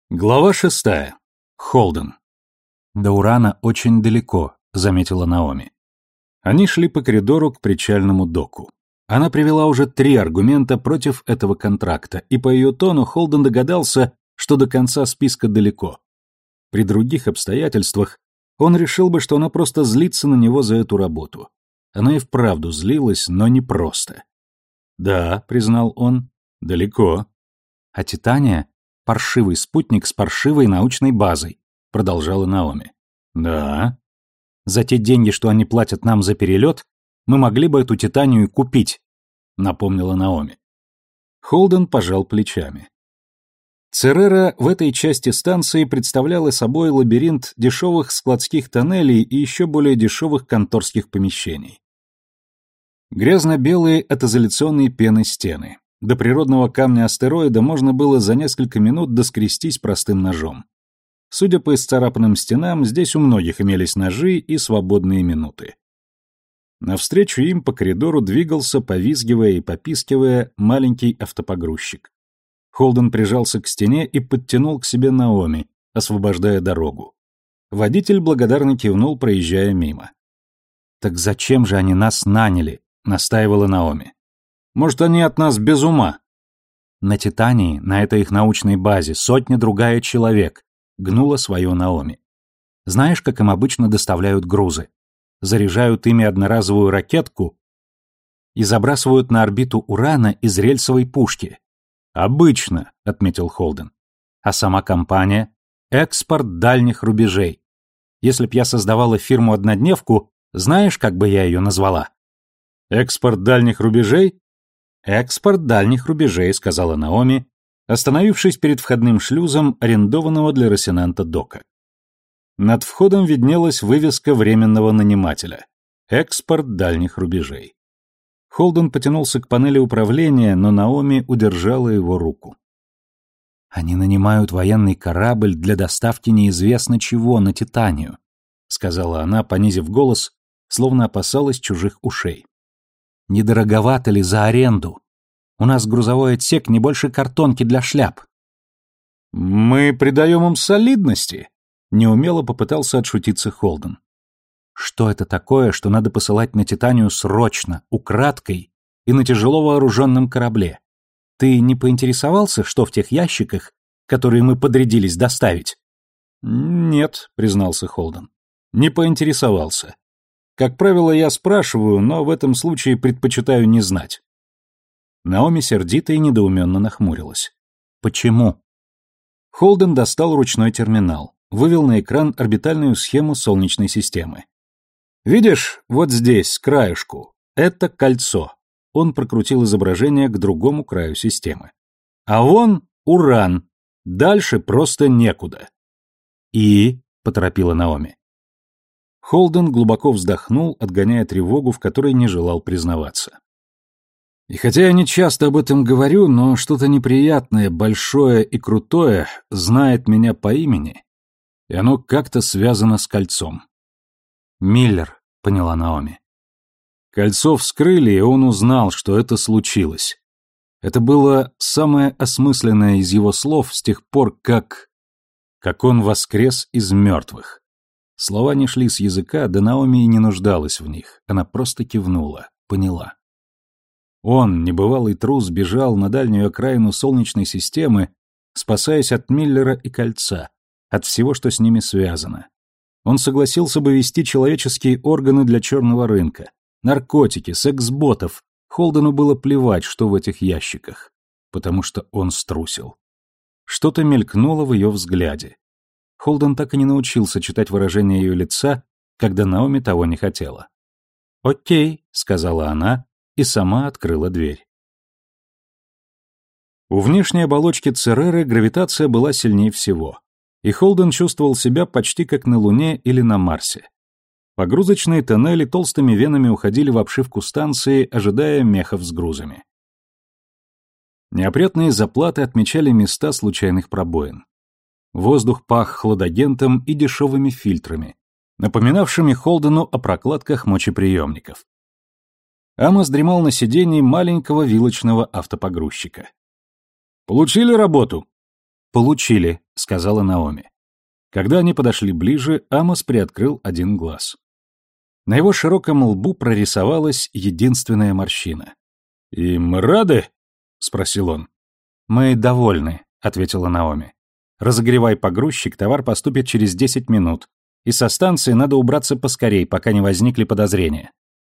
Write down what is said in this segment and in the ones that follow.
Глава 6. Холден. «До Урана очень далеко», — заметила Наоми. Они шли по коридору к причальному доку. Она привела уже 3 аргумента против этого контракта, и по ее тону Холден догадался, что до конца списка далеко. При других обстоятельствах он решил бы, что она просто злится на него за эту работу. Она и вправду злилась, но не просто. «Да», — признал он, — «далеко». «А Титания — паршивый спутник с паршивой научной базой», — продолжала Наоми. «Да». «За те деньги, что они платят нам за перелет, мы могли бы эту Титанию купить», — напомнила Наоми. Холден пожал плечами. Церера в этой части станции представляла собой лабиринт дешевых складских тоннелей и еще более дешевых конторских помещений. Грязно-белые от изоляционной пены стены. До природного камня астероида можно было за несколько минут доскрестись простым ножом. Судя по исцарапанным стенам, здесь у многих имелись ножи и свободные минуты. Навстречу им по коридору двигался, повизгивая и попискивая, маленький автопогрузчик. Холден прижался к стене и подтянул к себе Наоми, освобождая дорогу. Водитель благодарно кивнул, проезжая мимо. «Так зачем же они нас наняли?» — настаивала Наоми. «Может, они от нас без ума?» «На Титании, на этой их научной базе, сотня-другая человек», — гнула свое Наоми. «Знаешь, как им обычно доставляют грузы? Заряжают ими одноразовую ракетку и забрасывают на орбиту Урана из рельсовой пушки». «Обычно», — отметил Холден. «А сама компания — экспорт дальних рубежей. Если б я создавала фирму-однодневку, знаешь, как бы я ее назвала?» «Экспорт дальних рубежей?» «Экспорт дальних рубежей», — сказала Наоми, остановившись перед входным шлюзом арендованного для Росинанта дока. Над входом виднелась вывеска временного нанимателя «Экспорт дальних рубежей». Холден потянулся к панели управления, но Наоми удержала его руку. «Они нанимают военный корабль для доставки неизвестно чего на Титанию», — сказала она, понизив голос, словно опасалась чужих ушей. «Не дороговато ли за аренду? У нас грузовой отсек не больше картонки для шляп». «Мы придаем им солидности», — неумело попытался отшутиться Холден. «Что это такое, что надо посылать на Титанию срочно, украдкой и на тяжело вооруженном корабле? Ты не поинтересовался, что в тех ящиках, которые мы подрядились доставить?» «Нет», — признался Холден, — «не поинтересовался. Как правило, я спрашиваю, но в этом случае предпочитаю не знать». Наоми сердито и недоуменно нахмурилась. «Почему?» Холден достал ручной терминал, вывел на экран орбитальную схему Солнечной системы. «Видишь, вот здесь, с краешку, это кольцо». Он прокрутил изображение к другому краю системы. «А вон Уран. Дальше просто некуда». «И?» — поторопила Наоми. Холден глубоко вздохнул, отгоняя тревогу, в которой не желал признаваться. «И хотя я не часто об этом говорю, но что-то неприятное, большое и крутое знает меня по имени, и оно как-то связано с кольцом». «Миллер», — поняла Наоми. Кольцо вскрыли, и он узнал, что это случилось. Это было самое осмысленное из его слов с тех пор, как он воскрес из мертвых. Слова не шли с языка, да Наоми и не нуждалась в них. Она просто кивнула, поняла. Он, небывалый трус, бежал на дальнюю окраину Солнечной системы, спасаясь от Миллера и кольца, от всего, что с ними связано. Он согласился бы вести человеческие органы для черного рынка, наркотики, секс-ботов. Холдену было плевать, что в этих ящиках, потому что он струсил. Что-то мелькнуло в ее взгляде. Холден так и не научился читать выражение ее лица, когда Наоми того не хотела. «Окей», — сказала она, и сама открыла дверь. У внешней оболочки Цереры гравитация была сильнее всего, и Холден чувствовал себя почти как на Луне или на Марсе. Погрузочные тоннели толстыми венами уходили в обшивку станции, ожидая мехов с грузами. Неопрятные заплаты отмечали места случайных пробоин. Воздух пах хладагентом и дешевыми фильтрами, напоминавшими Холдену о прокладках мочеприемников. Амос дремал на сиденье маленького вилочного автопогрузчика. «Получили работу?» «Получили», — сказала Наоми. Когда они подошли ближе, Амос приоткрыл один глаз. На его широком лбу прорисовалась единственная морщина. «И мы рады?» — спросил он. «Мы довольны», — ответила Наоми. «Разогревай погрузчик, товар поступит через 10 минут, и со станции надо убраться поскорей, пока не возникли подозрения».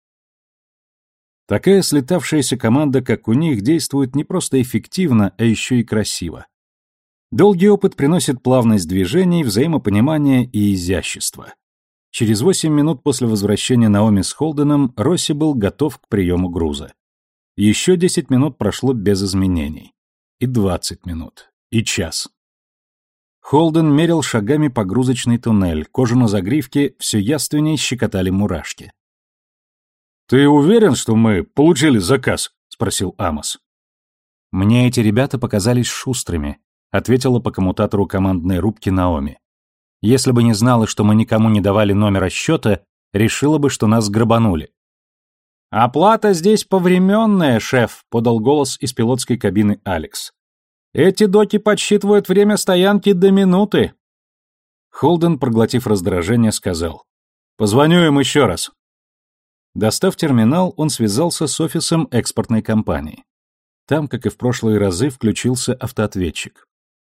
Такая слетавшаяся команда, как у них, действует не просто эффективно, а еще и красиво. Долгий опыт приносит плавность движений, взаимопонимание и изящество. Через 8 минут после возвращения Наоми с Холденом Росси был готов к приему груза. Еще 10 минут прошло без изменений. И 20 минут. И час. Холден мерил шагами погрузочный туннель, кожу на загривке все явственнее щекотали мурашки. «Ты уверен, что мы получили заказ?» — спросил Амос. «Мне эти ребята показались шустрыми», — ответила по коммутатору командной рубки Наоми. «Если бы не знала, что мы никому не давали номера счета, решила бы, что нас грабанули». «Оплата здесь повременная, шеф», — подал голос из пилотской кабины Алекс. «Эти доки подсчитывают время стоянки до минуты». Холден, проглотив раздражение, сказал: «Позвоню им еще раз». Достав терминал, он связался с офисом экспортной компании. Там, как и в прошлые разы, включился автоответчик.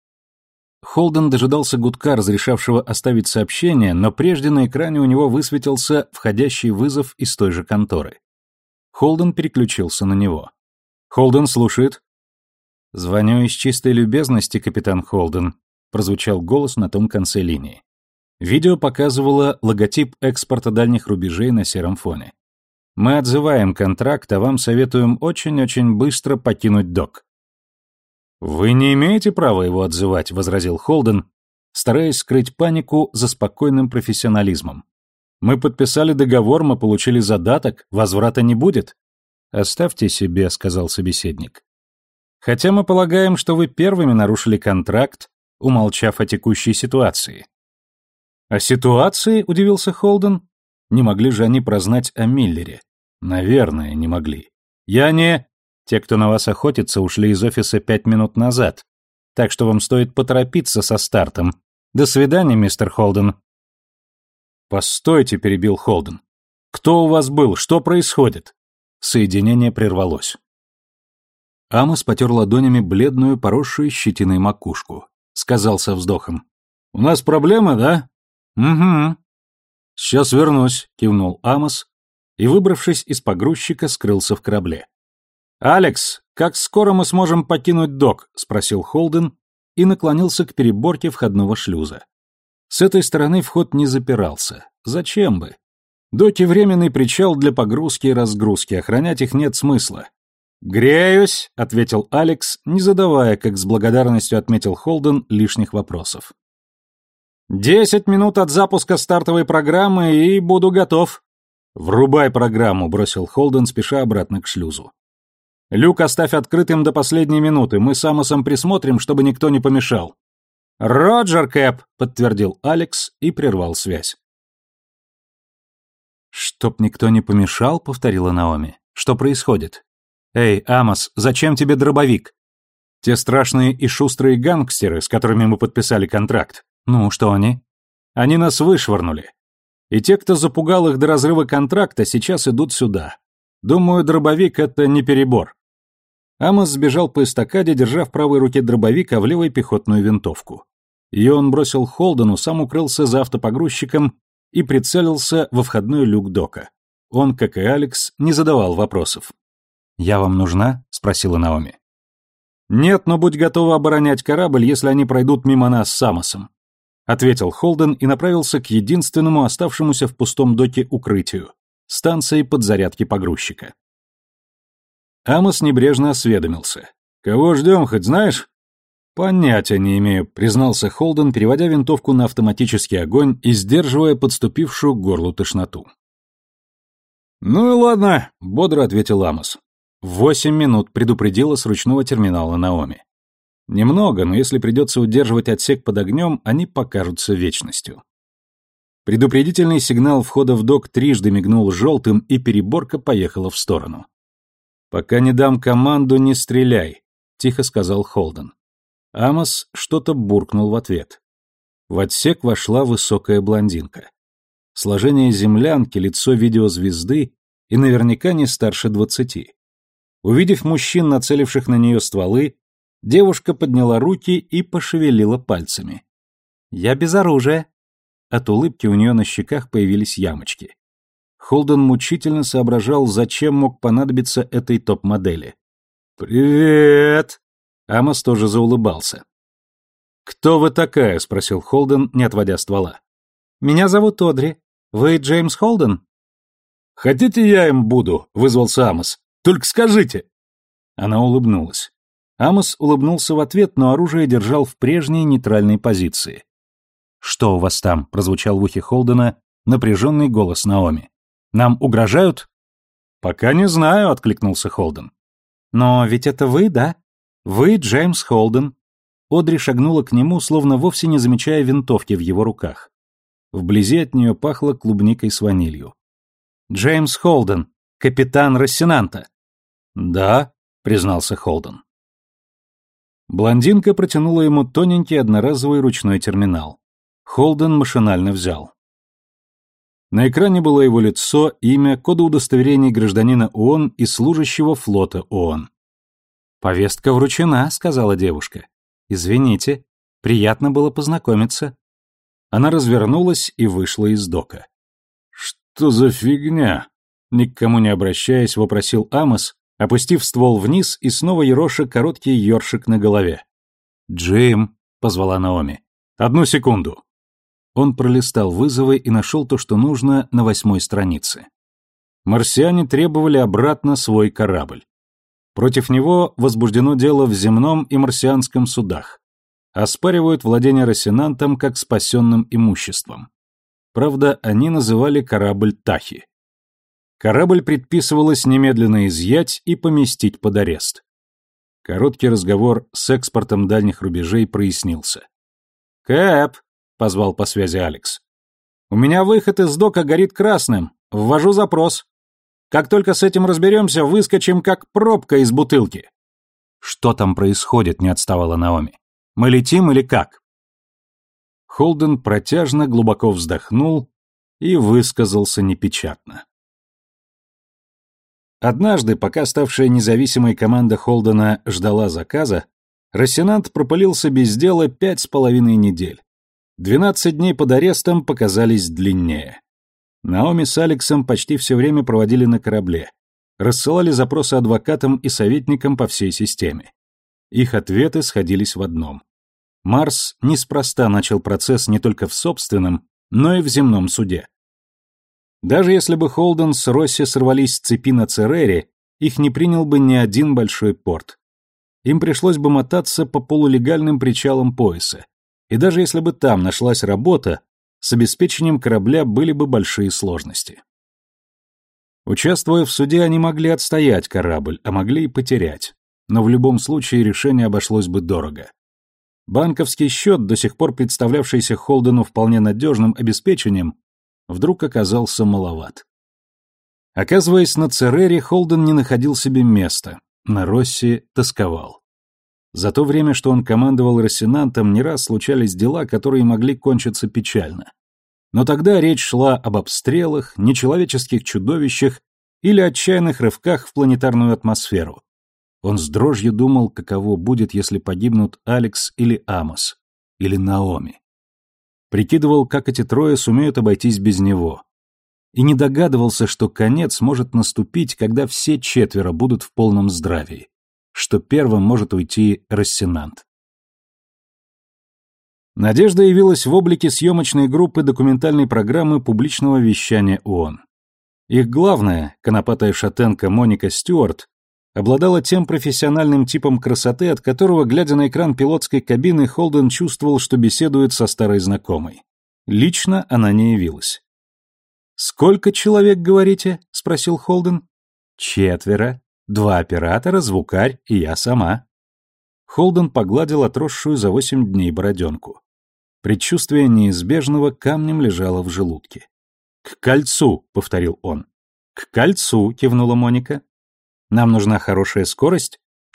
Холден дожидался гудка, разрешавшего оставить сообщение, но прежде на экране у него высветился входящий вызов из той же конторы. Холден переключился на него. «Холден слушает». «Звоню из чистой любезности, капитан Холден», — прозвучал голос на том конце линии. Видео показывало логотип экспорта дальних рубежей на сером фоне. «Мы отзываем контракт, а вам советуем очень-очень быстро покинуть док». «Вы не имеете права его отзывать», — возразил Холден, стараясь скрыть панику за спокойным профессионализмом. «Мы подписали договор, мы получили задаток, возврата не будет». «Оставьте себе», — сказал собеседник. «Хотя мы полагаем, что вы первыми нарушили контракт, умолчав о текущей ситуации». «О ситуации?» — удивился Холден. «Не могли же они прознать о Миллере?» «Наверное, не могли. Я не...» «Те, кто на вас охотится, ушли из офиса 5 минут назад, так что вам стоит поторопиться со стартом. До свидания, мистер Холден». «Постойте», — перебил Холден. «Кто у вас был? Что происходит?» Соединение прервалось. Амос потер ладонями бледную, поросшую щетиной макушку. Сказал со вздохом: «У нас проблемы, да?» «Угу». «Сейчас вернусь», — кивнул Амос, и, выбравшись из погрузчика, скрылся в корабле. «Алекс, как скоро мы сможем покинуть док?» — спросил Холден и наклонился к переборке входного шлюза. С этой стороны вход не запирался. Зачем бы? Доки — временный причал для погрузки и разгрузки, охранять их нет смысла. «Греюсь», — ответил Алекс, не задавая, как с благодарностью отметил Холден, лишних вопросов. 10 минут от запуска стартовой программы, и буду готов». «Врубай программу», — бросил Холден, спеша обратно к шлюзу. «Люк оставь открытым до последней минуты, мы с Амосом присмотрим, чтобы никто не помешал». «Роджер, Кэп», — подтвердил Алекс и прервал связь. «Чтоб никто не помешал», — повторила Наоми. «Что происходит?» «Эй, Амос, зачем тебе дробовик?» «Те страшные и шустрые гангстеры, с которыми мы подписали контракт». «Ну, что они?» «Они нас вышвырнули. И те, кто запугал их до разрыва контракта, сейчас идут сюда. Думаю, дробовик — это не перебор». Амос сбежал по эстакаде, держа в правой руке дробовик, а в левой пехотную винтовку. Ее он бросил Холдену, сам укрылся за автопогрузчиком и прицелился во входной люк дока. Он, как и Алекс, не задавал вопросов. «Я вам нужна?» — спросила Наоми. «Нет, но будь готова оборонять корабль, если они пройдут мимо нас с Амосом», — ответил Холден и направился к единственному оставшемуся в пустом доке укрытию — станции подзарядки погрузчика. Амос небрежно осведомился. «Кого ждем, хоть знаешь?» «Понятия не имею», — признался Холден, переводя винтовку на автоматический огонь и сдерживая подступившую к горлу тошноту. «Ну и ладно», — бодро ответил Амос. 8 минут предупредила с ручного терминала Наоми. Немного, но если придется удерживать отсек под огнем, они покажутся вечностью. Предупредительный сигнал входа в док трижды мигнул желтым, и переборка поехала в сторону. «Пока не дам команду, не стреляй», — тихо сказал Холден. Амос что-то буркнул в ответ. В отсек вошла высокая блондинка. Сложение землянки, лицо видеозвезды и наверняка не старше 20. Увидев мужчин, нацеливших на нее стволы, девушка подняла руки и пошевелила пальцами. «Я без оружия». От улыбки у нее на щеках появились ямочки. Холден мучительно соображал, зачем мог понадобиться этой топ-модели. «Привет!» Амос тоже заулыбался. «Кто вы такая?» — спросил Холден, не отводя ствола. «Меня зовут Одри. Вы Джеймс Холден?» «Хотите, я им буду?» — вызвался Амос. «Только скажите!» Она улыбнулась. Амос улыбнулся в ответ, но оружие держал в прежней нейтральной позиции. «Что у вас там?» — прозвучал в ухе Холдена напряженный голос Наоми. «Нам угрожают?» «Пока не знаю», — откликнулся Холден. «Но ведь это вы, да? Вы Джеймс Холден». Одри шагнула к нему, словно вовсе не замечая винтовки в его руках. Вблизи от нее пахло клубникой с ванилью. «Джеймс Холден, капитан Рассенанта». «Да», — признался Холден. Блондинка протянула ему тоненький одноразовый ручной терминал. Холден машинально взял. На экране было его лицо, имя, коды удостоверений гражданина ООН и служащего флота ООН. «Повестка вручена», — сказала девушка. «Извините, приятно было познакомиться». Она развернулась и вышла из дока. «Что за фигня?» — ни к кому не обращаясь, вопросил Амос, опустив ствол вниз и снова ероша короткий ёршик на голове. «Джим», — позвала Наоми. «Одну секунду». Он пролистал вызовы и нашел то, что нужно, на 8-й странице. Марсиане требовали обратно свой корабль. Против него возбуждено дело в земном и марсианском судах. Оспаривают владение Рассенантом как спасенным имуществом. Правда, они называли корабль Тахи. Корабль предписывалось немедленно изъять и поместить под арест. Короткий разговор с экспортом дальних рубежей прояснился. «Кэп», — позвал по связи Алекс. «У меня выход из дока горит красным. Ввожу запрос. Как только с этим разберемся, выскочим как пробка из бутылки». «Что там происходит?» — не отставала Наоми. «Мы летим или как?» Холден протяжно глубоко вздохнул и высказался непечатно. Однажды, пока ставшая независимой команда Холдена ждала заказа, Рассенант пропылился без дела 5,5 недель. 12 дней под арестом показались длиннее. Наоми с Алексом почти все время проводили на корабле, рассылали запросы адвокатам и советникам по всей системе. Их ответы сходились в одном. Марс неспроста начал процесс не только в собственном, но и в земном суде. Даже если бы Холден с Росси сорвались с цепи на Церере, их не принял бы ни один большой порт. Им пришлось бы мотаться по полулегальным причалам пояса. И даже если бы там нашлась работа, с обеспечением корабля были бы большие сложности. Участвуя в суде, они могли отстоять корабль, а могли и потерять. Но в любом случае решение обошлось бы дорого. Банковский счет, до сих пор представлявшийся Холдену вполне надежным обеспечением, вдруг оказался маловат. Оказываясь на Церере, Холден не находил себе места, на Росси тосковал. За то время, что он командовал Рассенантом, не раз случались дела, которые могли кончиться печально. Но тогда речь шла об обстрелах, нечеловеческих чудовищах или отчаянных рывках в планетарную атмосферу. Он с дрожью думал, каково будет, если погибнут Алекс или Амос, или Наоми. Прикидывал, как эти трое сумеют обойтись без него. И не догадывался, что конец может наступить, когда все четверо будут в полном здравии, что первым может уйти Рассенант. Надежда явилась в облике съемочной группы документальной программы публичного вещания ООН. Их главная, конопатая шатенка Моника Стюарт, обладала тем профессиональным типом красоты, от которого, глядя на экран пилотской кабины, Холден чувствовал, что беседует со старой знакомой. Лично она не явилась. «Сколько человек, говорите?» — спросил Холден. «4. 2 оператора, звукарь и я сама». Холден погладил отросшую за 8 дней бороденку. Предчувствие неизбежного камнем лежало в желудке. «К кольцу», — повторил он. «К кольцу», — кивнула Моника. «Нам нужна хорошая скорость,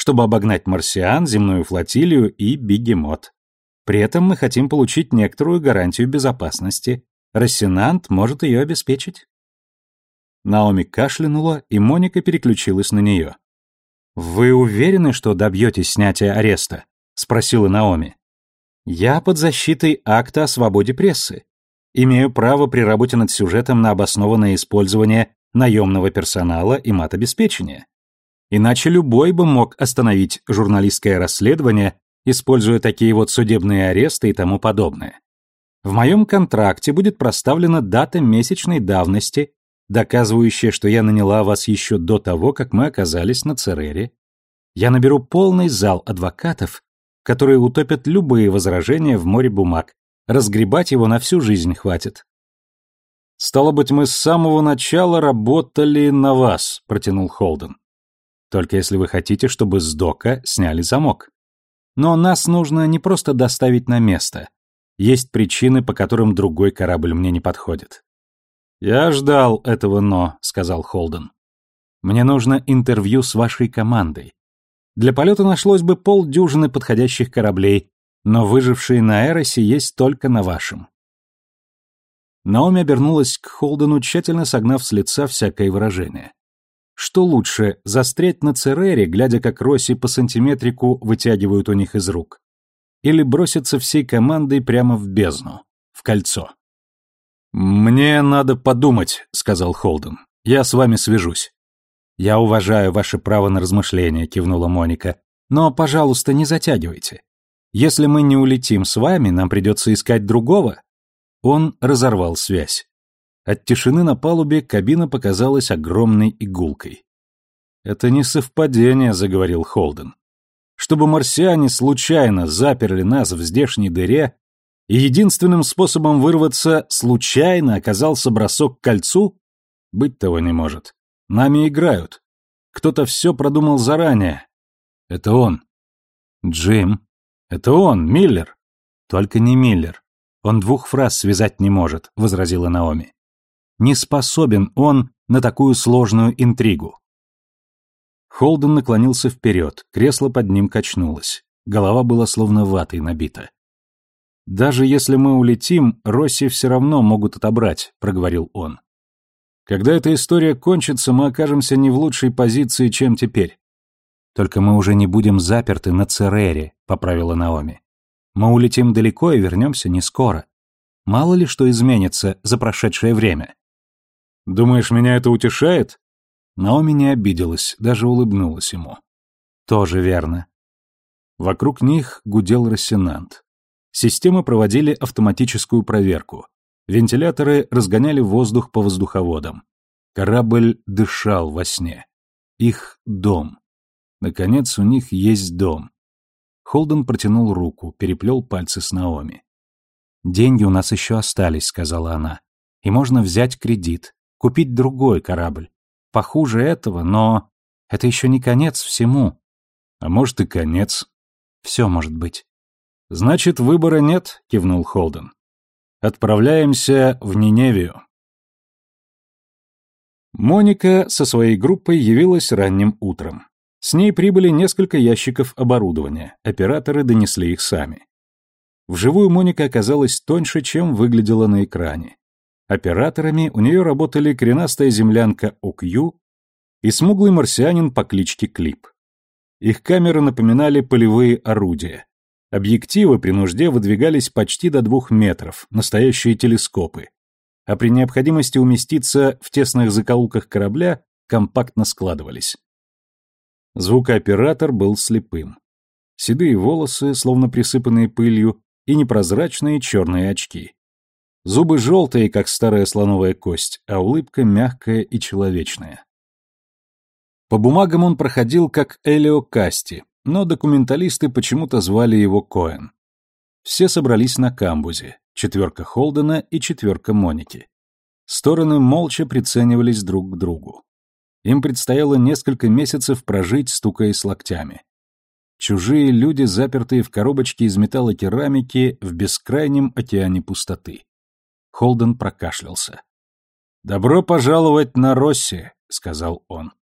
чтобы обогнать марсиан, земную флотилию и бегемот. При этом мы хотим получить некоторую гарантию безопасности. Рассенант может ее обеспечить». Наоми кашлянула, и Моника переключилась на нее. «Вы уверены, что добьетесь снятия ареста?» — спросила Наоми. «Я под защитой акта о свободе прессы. Имею право при работе над сюжетом на обоснованное использование наемного персонала и матобеспечения. Иначе любой бы мог остановить журналистское расследование, используя такие вот судебные аресты и тому подобное. В моем контракте будет проставлена дата месячной давности, доказывающая, что я наняла вас еще до того, как мы оказались на Церере. Я наберу полный зал адвокатов, которые утопят любые возражения в море бумаг. Разгребать его на всю жизнь хватит». «Стало быть, мы с самого начала работали на вас», — протянул Холден. «Только если вы хотите, чтобы с дока сняли замок. Но нас нужно не просто доставить на место. Есть причины, по которым другой корабль мне не подходит». «Я ждал этого «но», — сказал Холден. «Мне нужно интервью с вашей командой. Для полета нашлось бы полдюжины подходящих кораблей, но выжившие на Эросе есть только на вашем». Наоми обернулась к Холдену, тщательно согнав с лица всякое выражение. Что лучше, застрять на Церере, глядя, как Росси по сантиметрику вытягивают у них из рук, или броситься всей командой прямо в бездну, в кольцо? «Мне надо подумать», — сказал Холден. «Я с вами свяжусь». «Я уважаю ваше право на размышления», — кивнула Моника. «Но, пожалуйста, не затягивайте. Если мы не улетим с вами, нам придется искать другого». Он разорвал связь. От тишины на палубе кабина показалась огромной игулкой. «Это не совпадение», — заговорил Холден. «Чтобы марсиане случайно заперли нас в здешней дыре, и единственным способом вырваться случайно оказался бросок к кольцу? Быть того не может. Нами играют. Кто-то все продумал заранее. Это он. Джим. Это он, Миллер. Только не Миллер. Он двух фраз связать не может», — возразила Наоми. «Не способен он на такую сложную интригу». Холден наклонился вперед, кресло под ним качнулось. Голова была словно ватой набита. «Даже если мы улетим, Росси все равно могут отобрать», — проговорил он. «Когда эта история кончится, мы окажемся не в лучшей позиции, чем теперь». «Только мы уже не будем заперты на Церере», — поправила Наоми. «Мы улетим далеко и вернемся не скоро. Мало ли что изменится за прошедшее время». «Думаешь, меня это утешает?» Наоми не обиделась, даже улыбнулась ему. «Тоже верно». Вокруг них гудел Рассенант. Системы проводили автоматическую проверку. Вентиляторы разгоняли воздух по воздуховодам. Корабль дышал во сне. Их дом. Наконец, у них есть дом. Холден протянул руку, переплел пальцы с Наоми. «Деньги у нас еще остались», — сказала она. «И можно взять кредит, купить другой корабль. Похуже этого, но это еще не конец всему». «А может и конец». «Все может быть». «Значит, выбора нет», — кивнул Холден. «Отправляемся в Ниневию». Моника со своей группой явилась ранним утром. С ней прибыли несколько ящиков оборудования, операторы донесли их сами. Вживую Моника оказалась тоньше, чем выглядела на экране. Операторами у нее работали коренастая землянка Окью и смуглый марсианин по кличке Клип. Их камеры напоминали полевые орудия. Объективы при нужде выдвигались почти до 2 метров, настоящие телескопы, а при необходимости уместиться в тесных закоулках корабля компактно складывались. Звукооператор был слепым. Седые волосы, словно присыпанные пылью, и непрозрачные черные очки. Зубы желтые, как старая слоновая кость, а улыбка мягкая и человечная. По бумагам он проходил как Элио Касти, но документалисты почему-то звали его Коэн. Все собрались на камбузе, 4 Холдена и 4 Моники. Стороны молча приценивались друг к другу. Им предстояло несколько месяцев прожить, стукаясь локтями. Чужие люди, запертые в коробочке из металлокерамики в бескрайнем океане пустоты. Холден прокашлялся. «Добро пожаловать на Росси», — сказал он.